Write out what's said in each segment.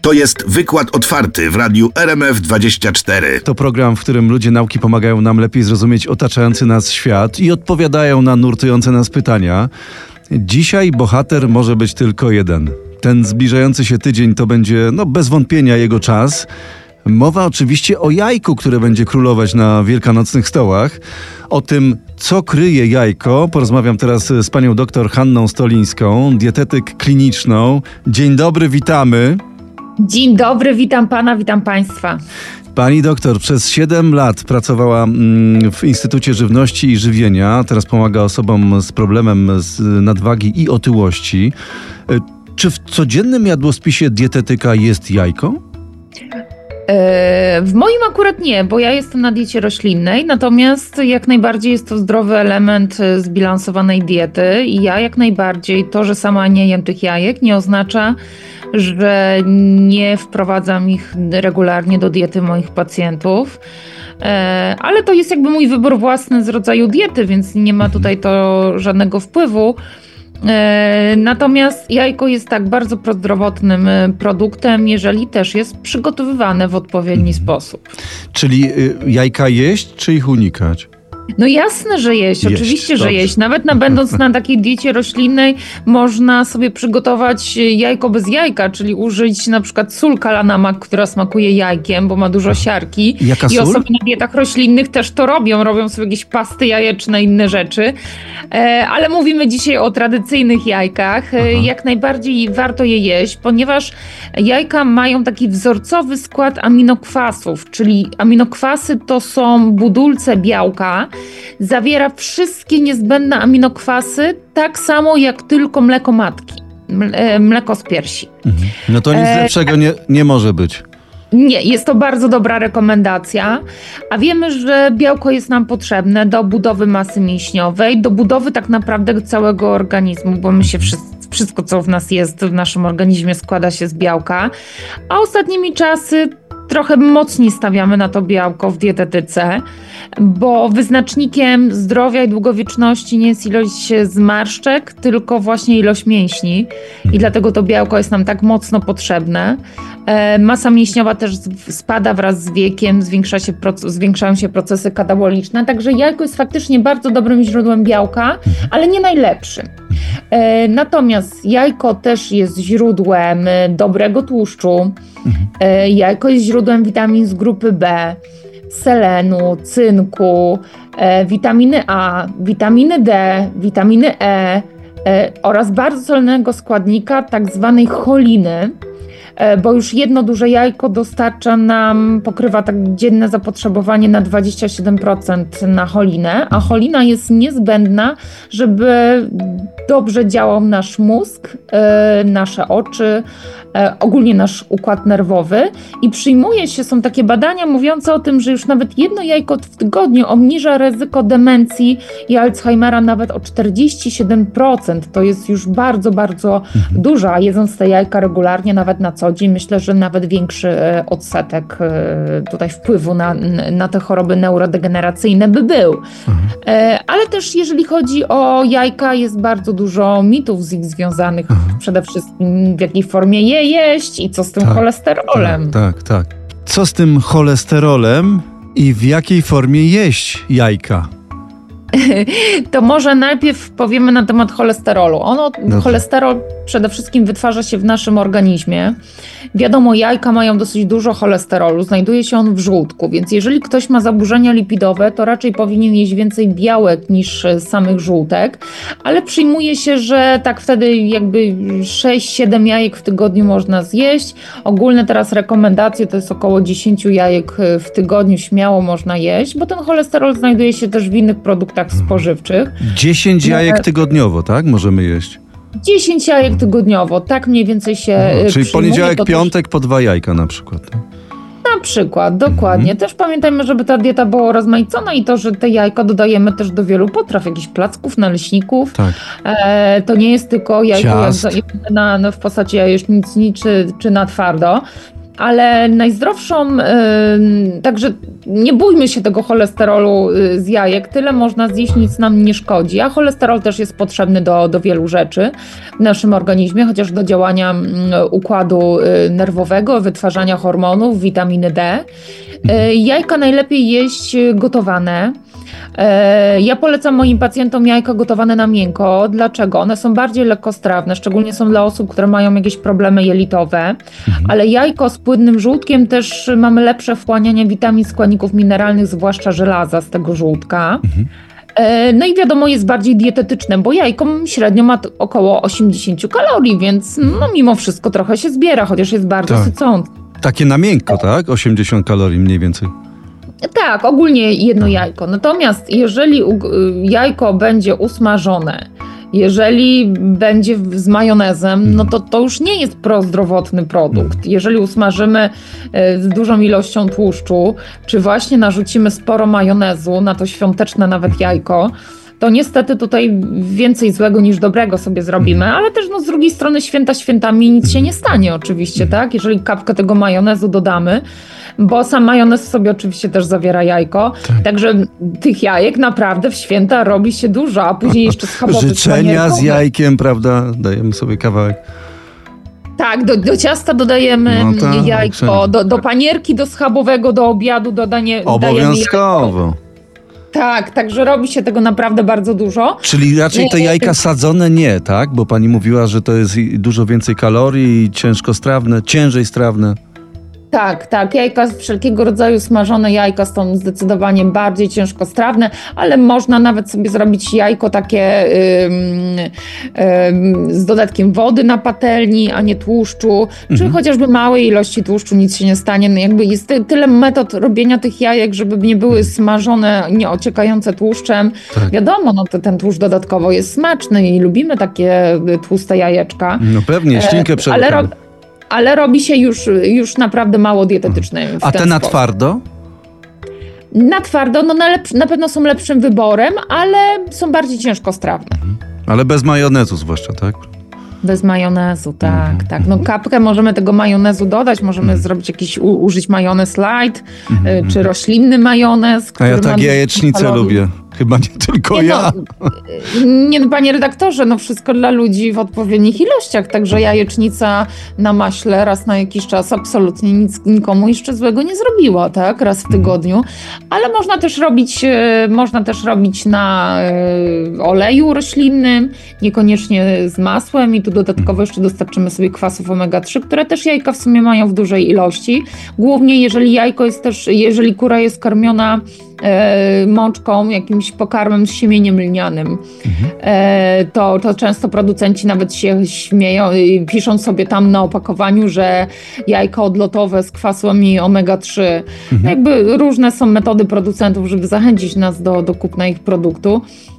To jest Wykład Otwarty w radiu RMF24. To program, w którym ludzie nauki pomagają nam lepiej zrozumieć otaczający nas świat i odpowiadają na nurtujące nas pytania. Dzisiaj bohater może być tylko jeden. Ten zbliżający się tydzień to będzie, bez wątpienia jego czas. Mowa oczywiście o jajku, które będzie królować na wielkanocnych stołach. O tym, co kryje jajko, porozmawiam teraz z panią doktor Hanną Stolińską, dietetyk kliniczną. Dzień dobry, witamy. Dzień dobry, witam pana, witam państwa. Pani doktor przez 7 lat pracowała w Instytucie Żywności i Żywienia. Teraz pomaga osobom z problemem nadwagi i otyłości. Czy w codziennym jadłospisie dietetyka jest jajko? W moim akurat nie, bo ja jestem na diecie roślinnej, natomiast jak najbardziej jest to zdrowy element zbilansowanej diety i ja jak najbardziej to, że sama nie jem tych jajek, nie oznacza, że nie wprowadzam ich regularnie do diety moich pacjentów. Ale to jest jakby mój wybór własny z rodzaju diety, więc nie ma tutaj to żadnego wpływu. Natomiast jajko jest tak bardzo prozdrowotnym produktem, jeżeli też jest przygotowywane w odpowiedni sposób. Czyli jajka jeść, czy ich unikać? No jasne, że jeść, oczywiście, że jeść. Nawet będąc na takiej diecie roślinnej można sobie przygotować jajko bez jajka, czyli użyć na przykład sól kalanamak, która smakuje jajkiem, bo ma dużo siarki. Jaka sól? I osoby na dietach roślinnych też to robią sobie jakieś pasty jajeczne, inne rzeczy. Ale mówimy dzisiaj o tradycyjnych jajkach. Jak najbardziej warto je jeść, ponieważ jajka mają taki wzorcowy skład aminokwasów, czyli aminokwasy to są budulce białka. Zawiera wszystkie niezbędne aminokwasy, tak samo jak tylko mleko matki, mleko z piersi. No to nic lepszego nie może być. Nie, jest to bardzo dobra rekomendacja, a wiemy, że białko jest nam potrzebne do budowy masy mięśniowej, do budowy tak naprawdę całego organizmu, bo my się wszystko, co w nas jest, w naszym organizmie składa się z białka, a ostatnimi czasy trochę mocniej stawiamy na to białko w dietetyce, bo wyznacznikiem zdrowia i długowieczności nie jest ilość zmarszczek, tylko właśnie ilość mięśni i dlatego to białko jest nam tak mocno potrzebne. Masa mięśniowa też spada wraz z wiekiem, zwiększają się procesy kataboliczne, także jajko jest faktycznie bardzo dobrym źródłem białka, ale nie najlepszym. Natomiast jajko też jest źródłem dobrego tłuszczu, jajko jest źródłem witamin z grupy B, selenu, cynku, witaminy A, witaminy D, witaminy E oraz bardzo cennego składnika tak zwanej choliny, bo już jedno duże jajko pokrywa tak dzienne zapotrzebowanie na 27% na cholinę, a cholina jest niezbędna, żeby dobrze działał nasz mózg, nasze oczy, ogólnie nasz układ nerwowy i są takie badania mówiące o tym, że już nawet jedno jajko w tygodniu obniża ryzyko demencji i Alzheimera nawet o 47%. To jest już bardzo, bardzo dużo, a jedząc te jajka regularnie, nawet na co dzień, myślę, że nawet większy odsetek tutaj wpływu na te choroby neurodegeneracyjne by był. Ale też jeżeli chodzi o jajka, jest bardzo dużo mitów z ich związanych, przede wszystkim w jakiej formie je jeść i co z tym cholesterolem. Tak. Co z tym cholesterolem i w jakiej formie jeść jajka? To może najpierw powiemy na temat cholesterolu. Cholesterol przede wszystkim wytwarza się w naszym organizmie. Wiadomo, jajka mają dosyć dużo cholesterolu, znajduje się on w żołądku, więc jeżeli ktoś ma zaburzenia lipidowe, to raczej powinien jeść więcej białek niż samych żółtek, ale przyjmuje się, że tak wtedy jakby 6-7 jajek w tygodniu można zjeść. Ogólne teraz rekomendacje to jest około 10 jajek w tygodniu śmiało można jeść, bo ten cholesterol znajduje się też w innych produktach spożywczych. 10 jajek tygodniowo, tak? Możemy jeść? 10 jajek tygodniowo, tak mniej więcej się czyli przyjmuje. Poniedziałek, piątek po 2 jajka na przykład. Na przykład, dokładnie. Też pamiętajmy, żeby ta dieta była rozmaicona i to, że te jajka dodajemy też do wielu potraw, jakichś placków, naleśników. Tak. To nie jest tylko jajko w postaci jajecznicy czy na twardo. Ale najzdrowszą, także nie bójmy się tego cholesterolu z jajek, tyle można zjeść, nic nam nie szkodzi, a cholesterol też jest potrzebny do wielu rzeczy w naszym organizmie, chociaż do działania układu nerwowego, wytwarzania hormonów, witaminy D. Jajka najlepiej jeść gotowane. Ja polecam moim pacjentom jajka gotowane na miękko. Dlaczego? One są bardziej lekkostrawne, szczególnie są dla osób, które mają jakieś problemy jelitowe, ale jajko z płynnym żółtkiem też mamy lepsze wchłanianie witamin, składników mineralnych, zwłaszcza żelaza z tego żółtka. No i wiadomo, jest bardziej dietetyczne, bo jajko średnio ma około 80 kalorii, więc no, mimo wszystko trochę się zbiera, chociaż jest bardzo sycące. Takie na miękko, tak? 80 kalorii mniej więcej. Tak, ogólnie jedno jajko. Natomiast jeżeli jajko będzie usmażone, jeżeli będzie z majonezem, no to już nie jest prozdrowotny produkt. Jeżeli usmażymy z dużą ilością tłuszczu, czy właśnie narzucimy sporo majonezu na to świąteczne nawet jajko, to niestety tutaj więcej złego niż dobrego sobie zrobimy, ale też no, z drugiej strony święta świętami nic się nie stanie oczywiście, tak? Jeżeli kapkę tego majonezu dodamy, bo sam majonez sobie oczywiście też zawiera jajko, także tych jajek naprawdę w święta robi się dużo, a później jeszcze schabowy życzenia z jajkiem, prawda? Dajemy sobie kawałek. Tak, do ciasta dodajemy jajko, do panierki, do schabowego, do obiadu dajemy obowiązkowo. Tak, także robi się tego naprawdę bardzo dużo. Czyli raczej te jajka sadzone nie, tak? Bo pani mówiła, że to jest dużo więcej kalorii i ciężej strawne. Tak, jajka, wszelkiego rodzaju smażone jajka są zdecydowanie bardziej ciężkostrawne, ale można nawet sobie zrobić jajko takie z dodatkiem wody na patelni, a nie tłuszczu, czy chociażby małej ilości tłuszczu, nic się nie stanie. No jakby jest tyle metod robienia tych jajek, żeby nie były smażone, nie ociekające tłuszczem. Tak. Wiadomo, no ten tłuszcz dodatkowo jest smaczny i lubimy takie tłuste jajeczka. No pewnie, ślinkę przełykamy. Ale robi się już naprawdę mało dietetyczne. A te na twardo? Na twardo, no na pewno są lepszym wyborem, ale są bardziej ciężkostrawne. Ale bez majonezu zwłaszcza, tak? Bez majonezu, tak. No kapkę możemy tego majonezu dodać, możemy zrobić użyć majonez light, czy roślinny majonez. A ja tak jajecznicę lubię. Chyba nie tylko ja. No, panie redaktorze, no wszystko dla ludzi w odpowiednich ilościach, także jajecznica na maśle raz na jakiś czas absolutnie nic nikomu jeszcze złego nie zrobiła, tak? Raz w tygodniu, ale można też robić na oleju roślinnym, niekoniecznie z masłem i tu dodatkowo jeszcze dostarczymy sobie kwasów omega-3, które też jajka w sumie mają w dużej ilości. Głównie jeżeli kura jest karmiona mączką, jakimś pokarmem z siemieniem lnianym. To często producenci nawet się śmieją, piszą sobie tam na opakowaniu, że jajko odlotowe z kwasami omega-3. Jakby różne są metody producentów, żeby zachęcić nas do kupna ich produktu.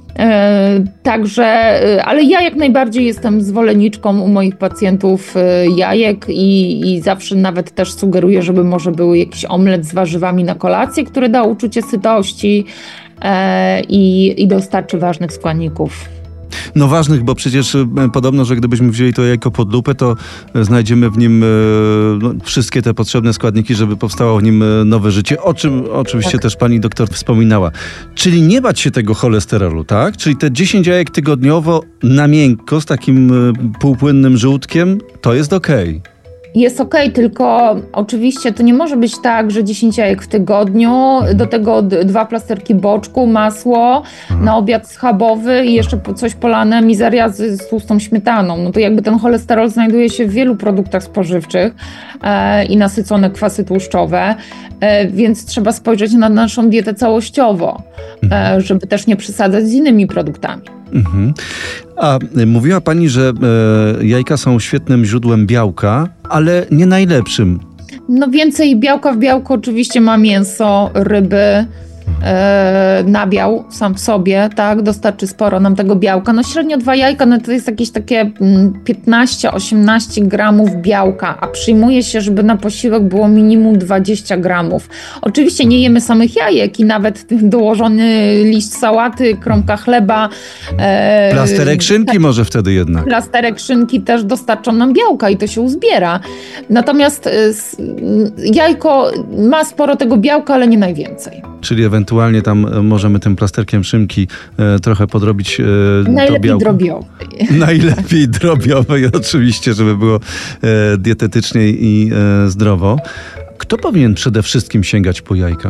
Ale ja jak najbardziej jestem zwolenniczką u moich pacjentów jajek i zawsze nawet też sugeruję, żeby może był jakiś omlet z warzywami na kolację, który da uczucie sytości i dostarczy ważnych składników. No ważnych, bo przecież podobno, że gdybyśmy wzięli to jajko pod lupę, to znajdziemy w nim wszystkie te potrzebne składniki, żeby powstało w nim nowe życie, o czym oczywiście też pani doktor wspominała. Czyli nie bać się tego cholesterolu, tak? Czyli te 10 jajek tygodniowo na miękko z takim półpłynnym żółtkiem, to jest okej. Jest okej, tylko oczywiście to nie może być tak, że 10 jajek w tygodniu, do tego 2 plasterki boczku, masło, na obiad schabowy i jeszcze coś polane mizeria z tłustą śmietaną. No to jakby ten cholesterol znajduje się w wielu produktach spożywczych i nasycone kwasy tłuszczowe, więc trzeba spojrzeć na naszą dietę całościowo, żeby też nie przesadzać z innymi produktami. A mówiła pani, że jajka są świetnym źródłem białka, ale nie najlepszym. No więcej białka w białku oczywiście ma mięso, ryby, nabiał sam w sobie, tak, dostarczy sporo nam tego białka. No średnio 2 jajka, no to jest jakieś takie 15-18 gramów białka, a przyjmuje się, żeby na posiłek było minimum 20 gramów. Oczywiście nie jemy samych jajek i nawet dołożony liść sałaty, kromka chleba. Plasterek szynki może wtedy jednak. Plasterek szynki też dostarczą nam białka i to się uzbiera. Natomiast jajko ma sporo tego białka, ale nie najwięcej. Czyli ewentualnie tam możemy tym plasterkiem szynki trochę podrobić to białko. Drobiowej. Najlepiej drobiowej oczywiście, żeby było dietetycznie i zdrowo. Kto powinien przede wszystkim sięgać po jajka?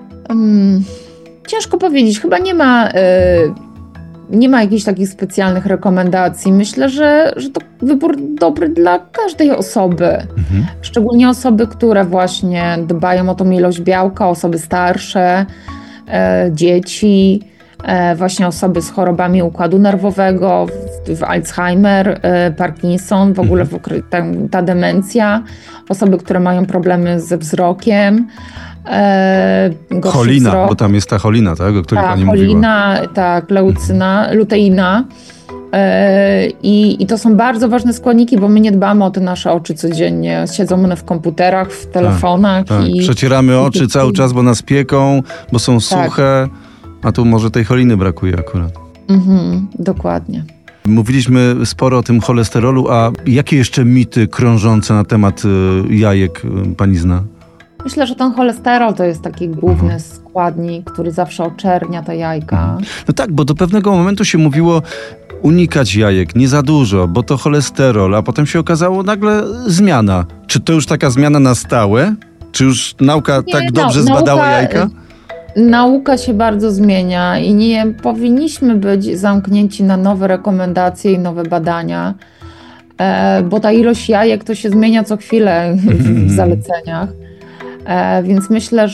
Ciężko powiedzieć. Chyba nie ma jakichś takich specjalnych rekomendacji. Myślę, że to wybór dobry dla każdej osoby. Szczególnie osoby, które właśnie dbają o tą ilość białka, osoby starsze, dzieci, właśnie osoby z chorobami układu nerwowego, w Alzheimer, Parkinson, w ogóle ta demencja, osoby, które mają problemy ze wzrokiem. Cholina, bo tam jest ta cholina, tak? O której pani mówiła. Cholina, tak, luteina. I to są bardzo ważne składniki, bo my nie dbamy o te nasze oczy codziennie. Siedzą one w komputerach, w telefonach. Tak. Przecieramy oczy cały czas, bo nas pieką, bo są suche, a tu może tej choliny brakuje akurat. Dokładnie. Mówiliśmy sporo o tym cholesterolu, a jakie jeszcze mity krążące na temat jajek pani zna? Myślę, że ten cholesterol to jest taki główny składnik, który zawsze oczernia te jajka. No tak, bo do pewnego momentu się mówiło unikać jajek, nie za dużo, bo to cholesterol, a potem się okazało nagle zmiana. Czy to już taka zmiana na stałe? Czy już nauka tak dobrze zbadała jajka? Nauka się bardzo zmienia i nie powinniśmy być zamknięci na nowe rekomendacje i nowe badania, bo ta ilość jajek to się zmienia co chwilę w zaleceniach. Więc myślę,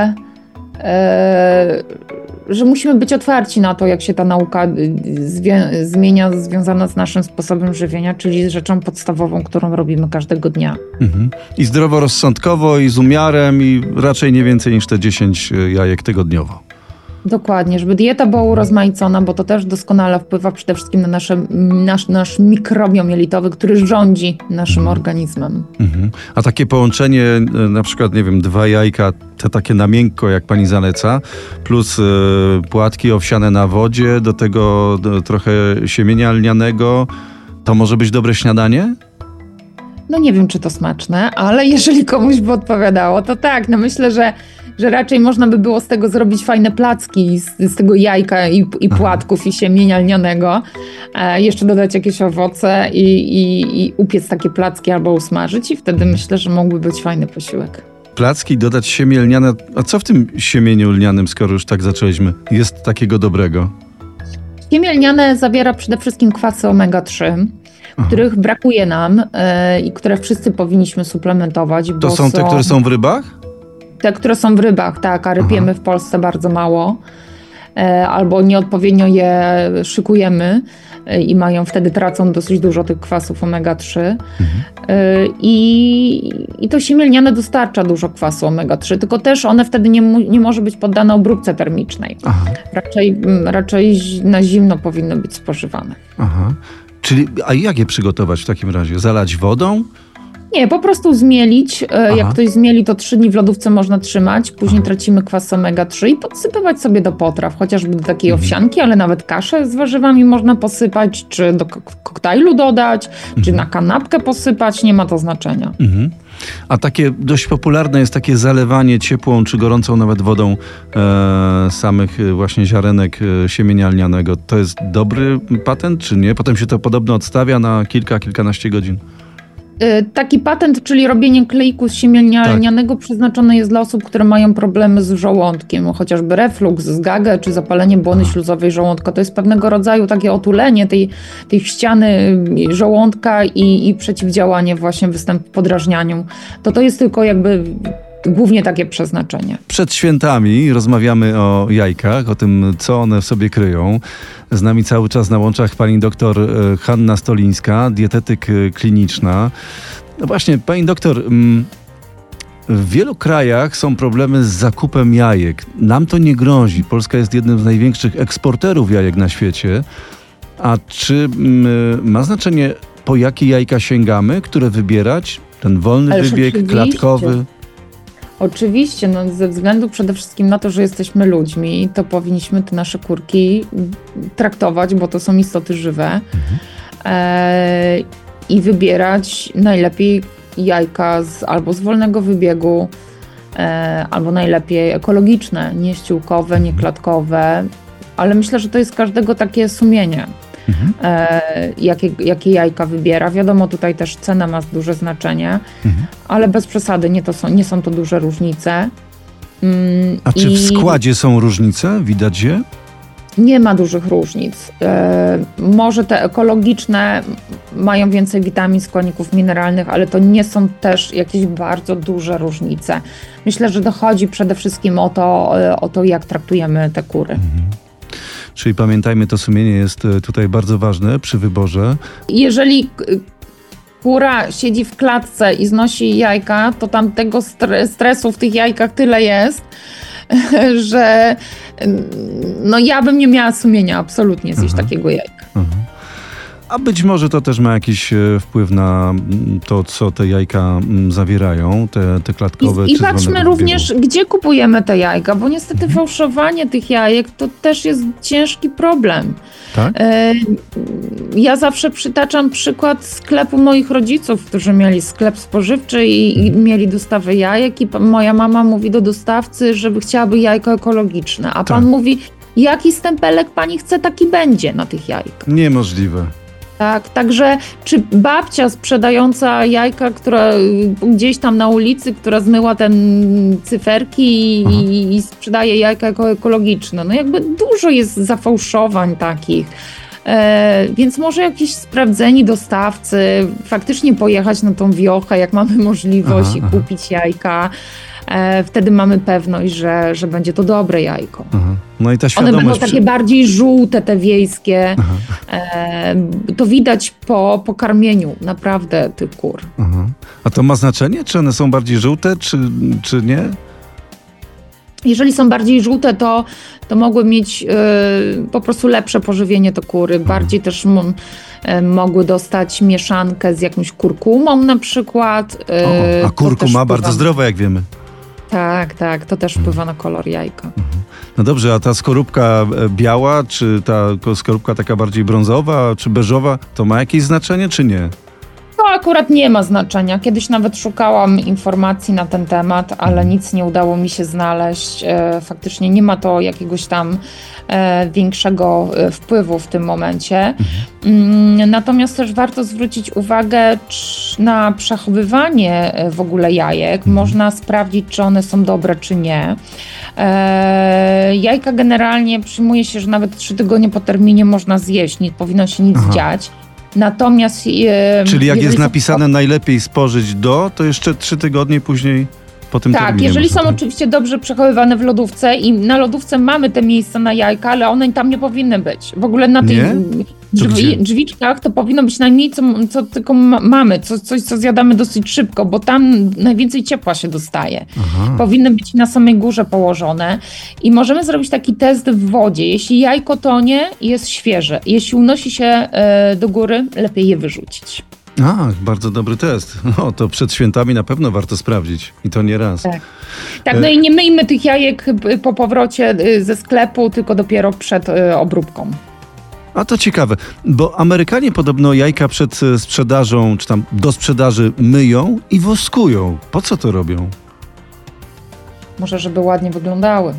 że musimy być otwarci na to, jak się ta nauka zmienia, związana z naszym sposobem żywienia, czyli z rzeczą podstawową, którą robimy każdego dnia. I zdroworozsądkowo, i z umiarem, i raczej nie więcej niż te 10 jajek tygodniowo. Dokładnie, żeby dieta była urozmaicona, bo to też doskonale wpływa przede wszystkim na nasz mikrobiom jelitowy, który rządzi naszym organizmem. A takie połączenie, na przykład, nie wiem, 2 jajka, te takie na miękko, jak pani zaleca, plus płatki owsiane na wodzie, do tego trochę siemienia lnianego, to może być dobre śniadanie? No nie wiem, czy to smaczne, ale jeżeli komuś by odpowiadało, to tak. No myślę, że raczej można by było z tego zrobić fajne placki, z tego jajka i płatków i siemienia lnianego. Jeszcze dodać jakieś owoce i upiec takie placki albo usmażyć i wtedy myślę, że mógłby być fajny posiłek. Placki, dodać siemię lniane. A co w tym siemieniu lnianym, skoro już tak zaczęliśmy, jest takiego dobrego? Siemię lniane zawiera przede wszystkim kwasy omega-3, których brakuje nam i które wszyscy powinniśmy suplementować. To są te, które są w rybach? Te, które są w rybach, tak, a ryb jemy w Polsce bardzo mało. Albo nieodpowiednio je szykujemy i tracą dosyć dużo tych kwasów omega-3. I to siemię lniane dostarcza dużo kwasu omega-3, tylko też one wtedy nie może być poddane obróbce termicznej. Raczej na zimno powinny być spożywane. Czyli, a jak je przygotować w takim razie? Zalać wodą? Nie, po prostu zmielić. Jak ktoś zmieli, to 3 dni w lodówce można trzymać. Później tracimy kwas omega-3 i podsypywać sobie do potraw, chociażby do takiej owsianki, ale nawet kaszę z warzywami można posypać, czy do koktajlu dodać, czy na kanapkę posypać, nie ma to znaczenia. A takie dość popularne jest takie zalewanie ciepłą czy gorącą nawet wodą samych właśnie ziarenek siemienia lnianego. To jest dobry patent, czy nie? Potem się to podobno odstawia na kilkanaście godzin. Taki patent, czyli robienie kleiku z siemienia lnianego przeznaczony jest dla osób, które mają problemy z żołądkiem, chociażby refluks, zgagę czy zapalenie błony śluzowej żołądka. To jest pewnego rodzaju takie otulenie tej ściany żołądka i przeciwdziałanie właśnie występu podrażnianiu. To jest tylko jakby głównie takie przeznaczenie. Przed świętami rozmawiamy o jajkach, o tym, co one w sobie kryją. Z nami cały czas na łączach pani doktor Hanna Stolińska, dietetyk kliniczna. No właśnie, pani doktor, W wielu krajach są problemy z zakupem jajek. Nam to nie grozi. Polska jest jednym z największych eksporterów jajek na świecie. A czy ma znaczenie, po jakie jajka sięgamy, które wybierać? Ten wolny Ależ wybieg, oczywiście. klatkowy? Oczywiście, ze względu przede wszystkim na to, że jesteśmy ludźmi, to powinniśmy te nasze kurki traktować, bo to są istoty żywe i wybierać najlepiej jajka albo z wolnego wybiegu, albo najlepiej ekologiczne, nie ściółkowe, nie klatkowe, ale myślę, że to jest każdego takie sumienie. Jakie jajka wybiera. Wiadomo, tutaj też cena ma duże znaczenie, ale bez przesady nie są to duże różnice. A czy w składzie są różnice? Widać je? Nie ma dużych różnic. Może te ekologiczne mają więcej witamin, składników mineralnych, ale to nie są też jakieś bardzo duże różnice. Myślę, że dochodzi przede wszystkim o to, jak traktujemy te kury. Czyli pamiętajmy, to sumienie jest tutaj bardzo ważne przy wyborze. Jeżeli kura siedzi w klatce i znosi jajka, to tam tego stresu w tych jajkach tyle jest, że ja bym nie miała sumienia absolutnie zjeść takiego jajka. A być może to też ma jakiś wpływ na to, co te jajka zawierają, te klatkowe. I patrzmy również, gdzie kupujemy te jajka, bo niestety fałszowanie tych jajek to też jest ciężki problem. Tak? Ja zawsze przytaczam przykład sklepu moich rodziców, którzy mieli sklep spożywczy i mieli dostawę jajek i moja mama mówi do dostawcy, żeby chciałaby jajko ekologiczne, a pan mówi, jaki stempelek pani chce, taki będzie na tych jajkach. Niemożliwe. Tak, także czy babcia sprzedająca jajka, która gdzieś tam na ulicy, która zmyła te cyferki i sprzedaje jajka ekologiczne, jakby dużo jest zafałszowań takich. Więc może jakiś sprawdzeni dostawcy, faktycznie pojechać na tą wiochę, jak mamy możliwość i kupić jajka. Wtedy mamy pewność, że będzie to dobre jajko. No i ta świadomość... One będą takie bardziej żółte, te wiejskie. To widać po karmieniu naprawdę tych kur. A to ma znaczenie? Czy one są bardziej żółte, czy nie? Jeżeli są bardziej żółte, to mogły mieć po prostu lepsze pożywienie te kury. Bardziej też mogły dostać mieszankę z jakąś kurkumą na przykład. A kurkuma bardzo zdrowa, jak wiemy. Tak, to też wpływa na kolor jajka. No dobrze, a ta skorupka biała, czy ta skorupka taka bardziej brązowa, czy beżowa, to ma jakieś znaczenie, czy nie? To akurat nie ma znaczenia. Kiedyś nawet szukałam informacji na ten temat, ale nic nie udało mi się znaleźć. Faktycznie nie ma to jakiegoś tam większego wpływu w tym momencie. Natomiast też warto zwrócić uwagę na przechowywanie w ogóle jajek. Można sprawdzić, czy one są dobre, czy nie. Jajka generalnie przyjmuje się, że nawet 3 tygodnie po terminie można zjeść, nie powinno się nic dziać. Natomiast... Czyli jak jest napisane najlepiej spożyć to jeszcze 3 tygodnie później po tym terminie. Tak, jeżeli są oczywiście dobrze przechowywane w lodówce i na lodówce mamy te miejsca na jajka, ale one tam nie powinny być. W ogóle na tych drzwiczkach to powinno być najmniej, co tylko mamy, coś, co zjadamy dosyć szybko, bo tam najwięcej ciepła się dostaje. Powinny być na samej górze położone i możemy zrobić taki test w wodzie. Jeśli jajko tonie, jest świeże. Jeśli unosi się do góry, lepiej je wyrzucić. Bardzo dobry test. No, to przed świętami na pewno warto sprawdzić. I to nie raz. Tak, no i nie myjmy tych jajek po powrocie ze sklepu, tylko dopiero przed obróbką. A to ciekawe, bo Amerykanie podobno jajka przed sprzedażą, czy tam do sprzedaży myją i woskują. Po co to robią? Może, żeby ładnie wyglądały.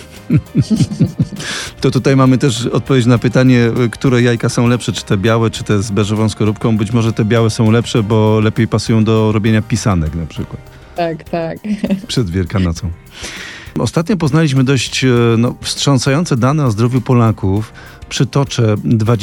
To tutaj mamy też odpowiedź na pytanie, które jajka są lepsze, czy te białe, czy te z beżową skorupką. Być może te białe są lepsze, bo lepiej pasują do robienia pisanek na przykład. Tak. Przed Wielkanocą. Ostatnio poznaliśmy dość wstrząsające dane o zdrowiu Polaków. Przytoczę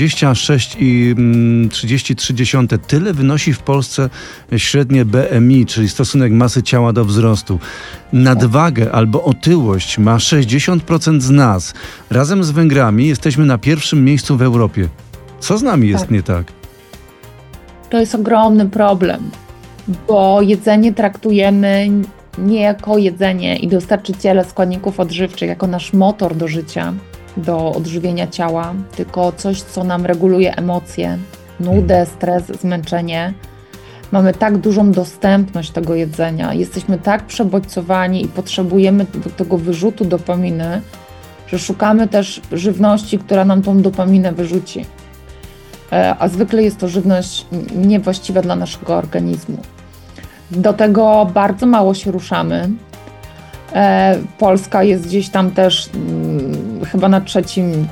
26,33. Tyle wynosi w Polsce średnie BMI, czyli stosunek masy ciała do wzrostu. Nadwagę albo otyłość ma 60% z nas. Razem z Węgrami jesteśmy na pierwszym miejscu w Europie. Co z nami jest nie tak? To jest ogromny problem, bo jedzenie traktujemy nie jako jedzenie i dostarczyciele składników odżywczych, jako nasz motor do życia, do odżywienia ciała, tylko coś, co nam reguluje emocje, nudę, stres, zmęczenie. Mamy tak dużą dostępność tego jedzenia, jesteśmy tak przebodźcowani i potrzebujemy do tego wyrzutu dopaminy, że szukamy też żywności, która nam tą dopaminę wyrzuci. A zwykle jest to żywność niewłaściwa dla naszego organizmu. Do tego bardzo mało się ruszamy. Polska jest gdzieś tam też chyba na trzecim,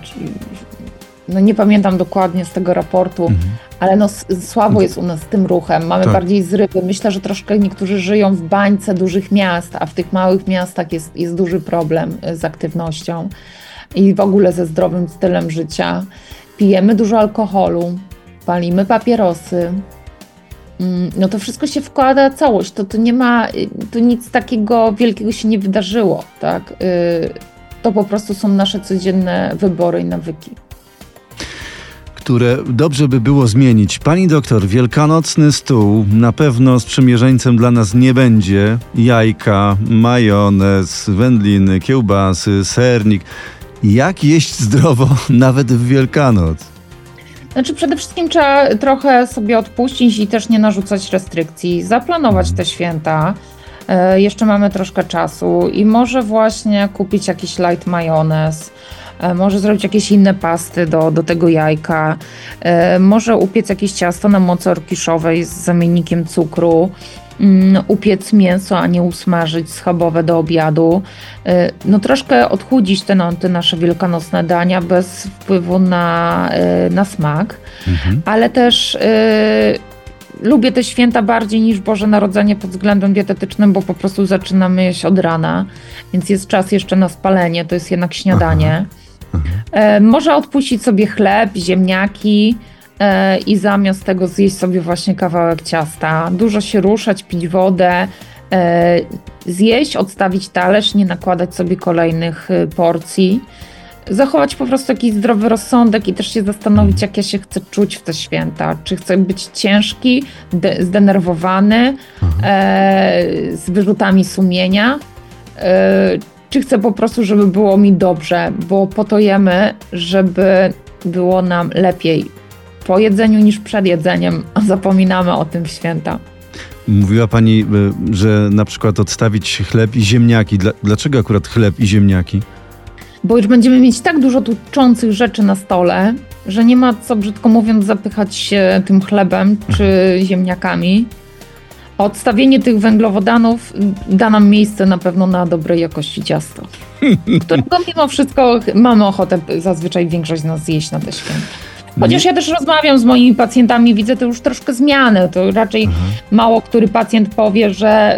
no nie pamiętam dokładnie z tego raportu, ale no słabo jest u nas z tym ruchem. Mamy bardziej zrywy. Myślę, że troszkę niektórzy żyją w bańce dużych miast, a w tych małych miastach jest duży problem z aktywnością i w ogóle ze zdrowym stylem życia. Pijemy dużo alkoholu, palimy papierosy. No to wszystko się wkłada całość, to nie ma, to nic takiego wielkiego się nie wydarzyło, tak? To po prostu są nasze codzienne wybory i nawyki, które dobrze by było zmienić. Pani doktor, wielkanocny stół na pewno sprzymierzeńcem dla nas nie będzie. Jajka, majonez, wędliny, kiełbasy, sernik. Jak jeść zdrowo nawet w Wielkanoc? Znaczy przede wszystkim trzeba trochę sobie odpuścić i też nie narzucać restrykcji, zaplanować te święta. Jeszcze mamy troszkę czasu i może właśnie kupić jakiś light majonez, może zrobić jakieś inne pasty do tego jajka, może upiec jakieś ciasto na mocy orkiszowej z zamiennikiem cukru, upiec mięso, a nie usmażyć schabowe do obiadu. No troszkę odchudzić te nasze wielkanocne dania bez wpływu na smak, ale też lubię te święta bardziej niż Boże Narodzenie pod względem dietetycznym, bo po prostu zaczynamy jeść od rana, więc jest czas jeszcze na spalenie, to jest jednak śniadanie. Można odpuścić sobie chleb, ziemniaki i zamiast tego zjeść sobie właśnie kawałek ciasta. Dużo się ruszać, pić wodę, zjeść, odstawić talerz, nie nakładać sobie kolejnych porcji. Zachować po prostu jakiś zdrowy rozsądek i też się zastanowić, jak ja się chcę czuć w te święta. Czy chcę być ciężki, zdenerwowany, z wyrzutami sumienia, czy chcę po prostu, żeby było mi dobrze, bo po to jemy, żeby było nam lepiej po jedzeniu niż przed jedzeniem, a zapominamy o tym w święta. Mówiła pani, że na przykład odstawić chleb i ziemniaki. Dlaczego akurat chleb i ziemniaki? Bo już będziemy mieć tak dużo tuczących rzeczy na stole, że nie ma co, brzydko mówiąc, zapychać się tym chlebem czy ziemniakami. Odstawienie tych węglowodanów da nam miejsce na pewno na dobrej jakości ciasto, którego mimo wszystko mamy ochotę zazwyczaj większość z nas zjeść na te święta. Chociaż ja też rozmawiam z moimi pacjentami, widzę to już troszkę zmiany. To raczej mało który pacjent powie,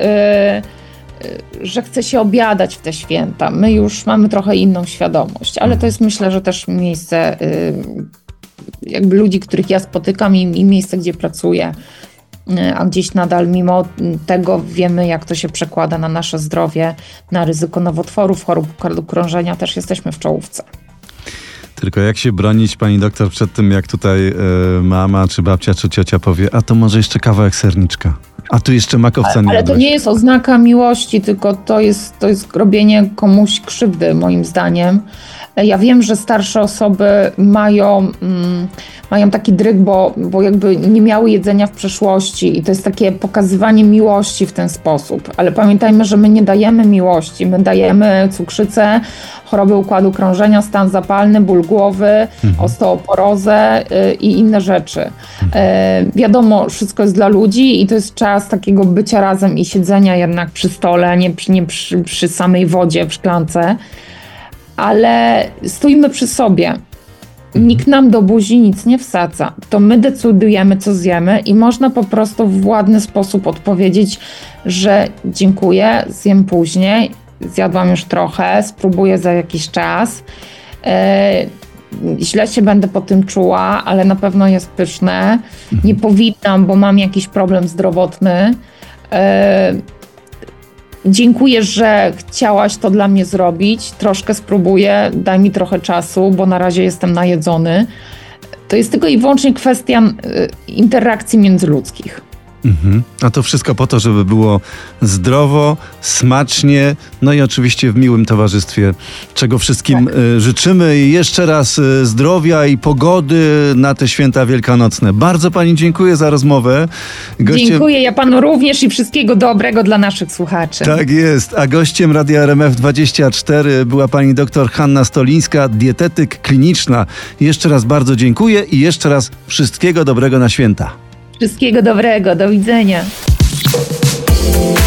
że chce się obiadać w te święta. My już mamy trochę inną świadomość, ale to jest, myślę, że też miejsce jakby ludzi, których ja spotykam i miejsce, gdzie pracuję, a gdzieś nadal mimo tego wiemy, jak to się przekłada na nasze zdrowie, na ryzyko nowotworów, chorób układu krążenia, też jesteśmy w czołówce. Tylko jak się bronić, pani doktor, przed tym, jak tutaj mama, czy babcia, czy ciocia powie, a to może jeszcze kawałek serniczka, a tu jeszcze makowca nie Ale to nie jest oznaka miłości, tylko to jest robienie komuś krzywdy, moim zdaniem. Ja wiem, że starsze osoby mają taki dryg, bo jakby nie miały jedzenia w przeszłości i to jest takie pokazywanie miłości w ten sposób. Ale pamiętajmy, że my nie dajemy miłości, my dajemy cukrzycę, choroby układu krążenia, stan zapalny, ból głowy, osteoporozę i inne rzeczy. Wiadomo, wszystko jest dla ludzi i to jest czas takiego bycia razem i siedzenia jednak przy stole, nie przy samej wodzie w szklance. Ale stójmy przy sobie. Nikt nam do buzi nic nie wsadza. To my decydujemy, co zjemy i można po prostu w ładny sposób odpowiedzieć, że dziękuję, zjem później, zjadłam już trochę, spróbuję za jakiś czas. Źle się będę po tym czuła, ale na pewno jest pyszne. Nie powinnam, bo mam jakiś problem zdrowotny. Dziękuję, że chciałaś to dla mnie zrobić. Troszkę spróbuję, daj mi trochę czasu, bo na razie jestem najedzony. To jest tylko i wyłącznie kwestia interakcji międzyludzkich. A to wszystko po to, żeby było zdrowo, smacznie, no i oczywiście w miłym towarzystwie, czego wszystkim życzymy. I jeszcze raz zdrowia i pogody na te święta wielkanocne. Bardzo pani dziękuję za rozmowę. Dziękuję, ja panu również i wszystkiego dobrego dla naszych słuchaczy. Tak jest, a gościem Radia RMF24 była pani doktor Hanna Stolińska, dietetyk kliniczna. Jeszcze raz bardzo dziękuję i jeszcze raz wszystkiego dobrego na święta. Wszystkiego dobrego, do widzenia.